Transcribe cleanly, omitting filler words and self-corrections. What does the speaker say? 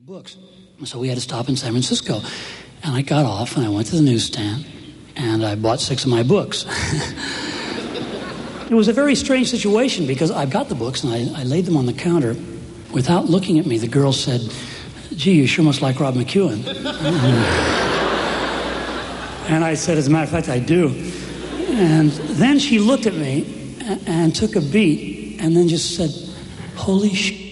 books. So we had to stop in San Francisco. And I got off and I went to the newsstand and I bought 6 of my books. It was a very strange situation because I got the books and I laid them on the counter. Without looking at me, the girl said, "Gee, you sure must like Rob McEwen." And I said, "As a matter of fact, I do." And then she looked at me and took a beat and then just said, "Holy shit."